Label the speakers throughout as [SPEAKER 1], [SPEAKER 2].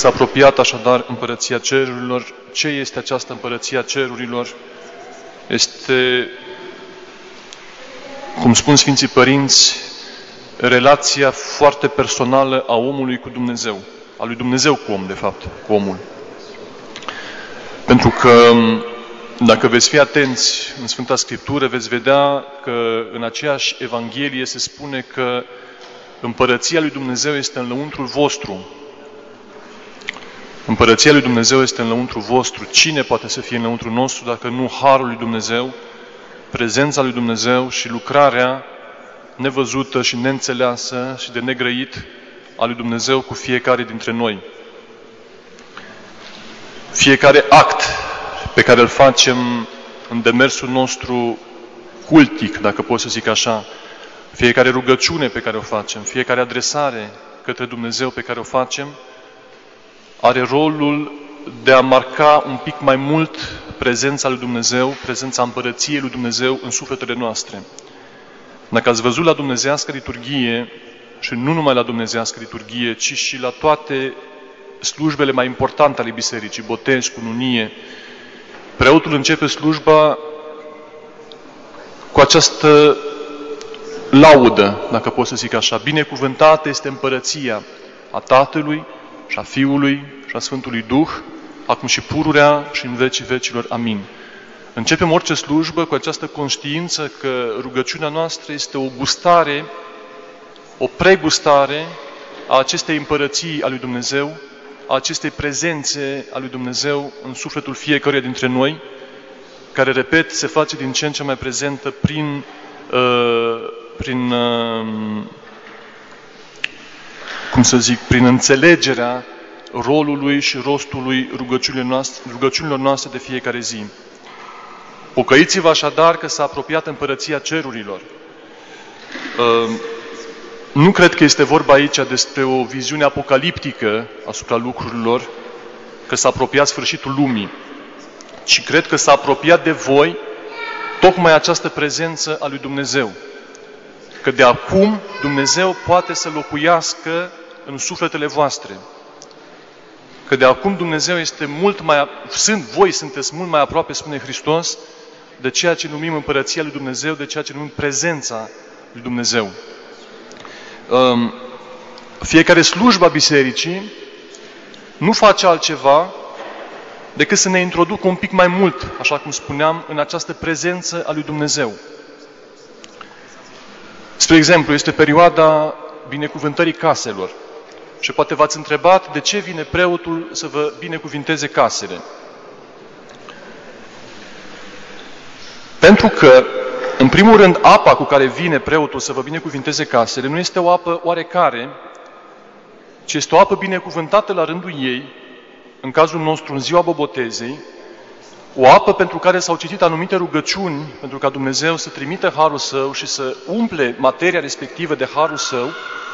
[SPEAKER 1] s-a apropiat așadar împărăția cerurilor. Ce este această împărăția cerurilor? Este, cum spun Sfinții Părinți, relația foarte personală a omului cu Dumnezeu. A lui Dumnezeu cu om, de fapt, cu omul. Pentru că, dacă veți fi atenți în Sfânta Scriptură, veți vedea că în aceeași Evanghelie se spune că împărăția lui Dumnezeu este în lăuntrul vostru. Împărăția lui Dumnezeu este în lăuntrul vostru. Cine poate să fie în lăuntrul nostru dacă nu harul lui Dumnezeu, prezența lui Dumnezeu și lucrarea nevăzută și neînțeleasă și de negrăit a lui Dumnezeu cu fiecare dintre noi. Fiecare act pe care îl facem în demersul nostru cultic, dacă pot să zic așa, fiecare rugăciune pe care o facem, fiecare adresare către Dumnezeu pe care o facem, are rolul de a marca un pic mai mult prezența lui Dumnezeu, prezența împărăției lui Dumnezeu în sufletele noastre. Dacă ați văzut la dumnezeiască liturghie, și nu numai la dumnezeiască liturghie, ci și la toate slujbele mai importante ale bisericii, botez, cununie, preotul începe slujba cu această laudă, dacă pot să zic așa. Binecuvântată este împărăția a Tatălui și a Fiului și a Sfântului Duh, acum și pururea și în vecii vecilor. Amin. Începem orice slujbă cu această conștiință că rugăciunea noastră este o gustare, o pregustare a acestei împărății a lui Dumnezeu, a acestei prezențe a lui Dumnezeu în sufletul fiecăruia dintre noi, care, repet, se face din ce în ce mai prezentă prin înțelegerea rolului și rostului rugăciunilor noastre de fiecare zi. Pocăiți-vă așadar că s-a apropiat împărăția cerurilor. Nu cred că este vorba aici despre o viziune apocaliptică asupra lucrurilor, că s-a apropiat sfârșitul lumii, ci cred că s-a apropiat de voi tocmai această prezență a lui Dumnezeu. Că de acum Dumnezeu poate să locuiască în sufletele voastre. Că de acum Dumnezeu este voi sunteți mult mai aproape, spune Hristos, de ceea ce numim împărăția lui Dumnezeu, de ceea ce numim prezența lui Dumnezeu. Fiecare slujbă a bisericii nu face altceva decât să ne introducă un pic mai mult, așa cum spuneam, în această prezență a lui Dumnezeu. Spre exemplu, este perioada binecuvântării caselor. Și poate v-ați întrebat de ce vine preotul să vă binecuvinteze casele. Pentru că, în primul rând, apa cu care vine preotul să vă binecuvinteze casele nu este o apă oarecare, ci este o apă binecuvântată la rândul ei, în cazul nostru, în ziua bobotezei, o apă pentru care s-au citit anumite rugăciuni, pentru ca Dumnezeu să trimită harul Său și să umple materia respectivă de harul Său.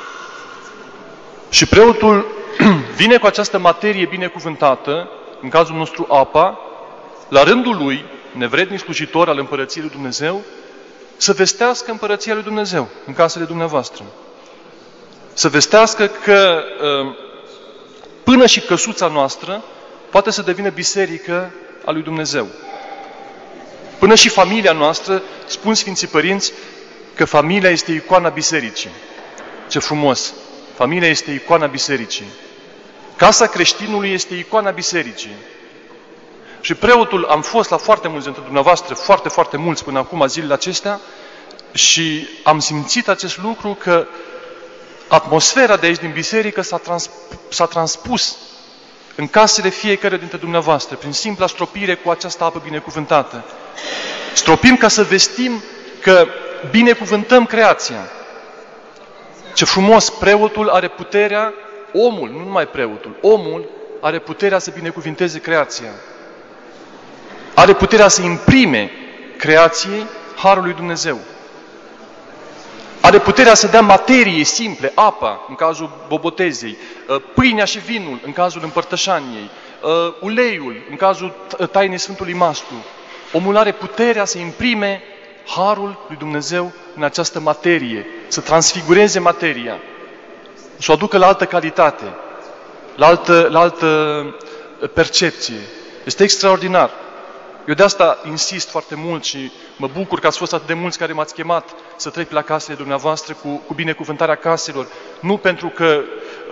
[SPEAKER 1] Și preotul vine cu această materie binecuvântată, în cazul nostru apa, la rândul lui, nevrednic slujitor al împărăției lui Dumnezeu, să vestească împărăția lui Dumnezeu în casele dumneavoastră. Să vestească că până și căsuța noastră poate să devină biserică a lui Dumnezeu. Până și familia noastră, spun Sfinții Părinți, că familia este icoana bisericii. Ce frumos! Familia este icoana bisericii. Casa creștinului este icoana bisericii. Și preotul, am fost la foarte mulți dintre dumneavoastră, foarte, foarte mulți până acum, zilele acestea, și am simțit acest lucru că atmosfera de aici din biserică s-a transpus în casele fiecare dintre dumneavoastră, prin simpla stropire cu această apă binecuvântată. Stropim ca să vestim că binecuvântăm creația. Ce frumos! Preotul are puterea, omul, nu numai preotul, omul are puterea să binecuvinteze creația. Are puterea să imprime creației harul lui Dumnezeu. Are puterea să dea materie simple, apa, în cazul bobotezei, pâinea și vinul, în cazul împărtășaniei, uleiul, în cazul tainei Sfântului Mastru. Omul are puterea să imprime harul lui Dumnezeu în această materie, să transfigureze materia, să o aducă la altă calitate. la altă percepție. Este extraordinar. Eu de asta insist foarte mult și mă bucur că ați fost atât de mulți care m-ați chemat să trec pe la casele dumneavoastră cu binecuvântarea caselor. Nu pentru că,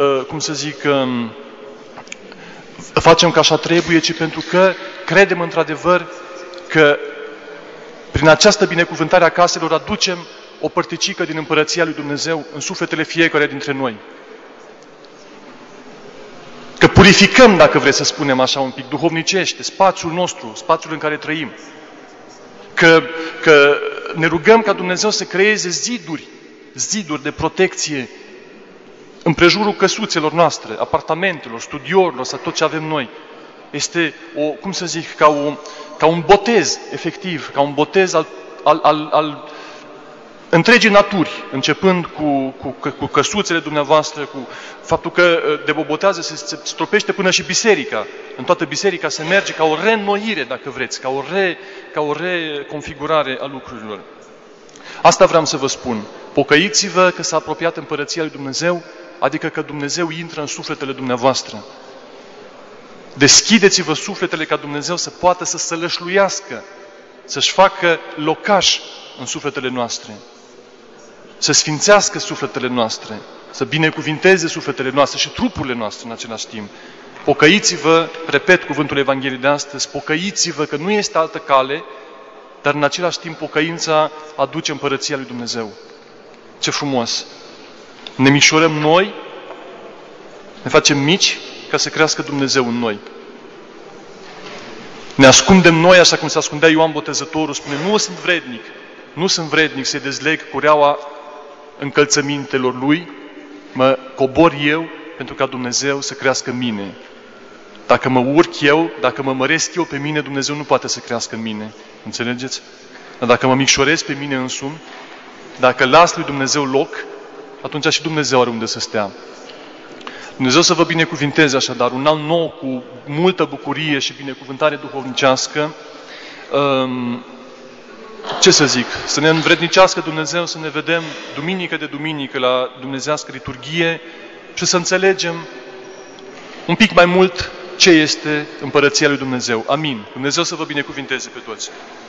[SPEAKER 1] facem ca așa trebuie, ci pentru că credem într-adevăr că prin această binecuvântare a caselor aducem o părticică din Împărăția lui Dumnezeu în sufletele fiecare dintre noi. Că purificăm, dacă vreți să spunem așa un pic, duhovnicește, spațiul nostru, spațiul în care trăim. Că ne rugăm ca Dumnezeu să creeze ziduri de protecție în prejurul căsuțelor noastre, apartamentelor, studiourilor sau tot ce avem noi. Este ca un botez, efectiv, ca un botez al întregii naturi, începând cu căsuțele dumneavoastră, cu faptul că de bobotează se stropește până și biserica. În toată biserica se merge ca o reînnoire, dacă vreți, ca o reconfigurare a lucrurilor. Asta vreau să vă spun. Pocăiți-vă că s-a apropiat Împărăția lui Dumnezeu, adică că Dumnezeu intră în sufletele dumneavoastră. Deschideți-vă sufletele ca Dumnezeu să poată să sălășluiască, să-și facă locaș în sufletele noastre, să sfințească sufletele noastre, să binecuvinteze sufletele noastre și trupurile noastre în același timp. Pocăiți-vă, repet cuvântul Evangheliei de astăzi, pocăiți-vă că nu este altă cale, dar în același timp pocăința aduce Împărăția lui Dumnezeu. Ce frumos! Ne micșorăm noi, ne facem mici ca să crească Dumnezeu în noi. Ne ascundem noi, așa cum se ascundea Ioan Botezătorul, spune, nu sunt vrednic să-i dezleg cureaua încălțămintelor lui, mă cobor eu pentru ca Dumnezeu să crească în mine. Dacă mă urc eu, dacă mă măresc eu pe mine, Dumnezeu nu poate să crească în mine. Înțelegeți? Dar dacă mă micșorez pe mine însumi, dacă las lui Dumnezeu loc, atunci și Dumnezeu are unde să stea. Dumnezeu să vă binecuvinteze așadar, un an nou cu multă bucurie și binecuvântare duhovnicească. Ce să zic? Să ne învrednicească Dumnezeu să ne vedem duminică de duminică la dumnezeiască liturghie și să înțelegem un pic mai mult ce este Împărăția lui Dumnezeu. Amin. Dumnezeu să vă binecuvinteze pe toți.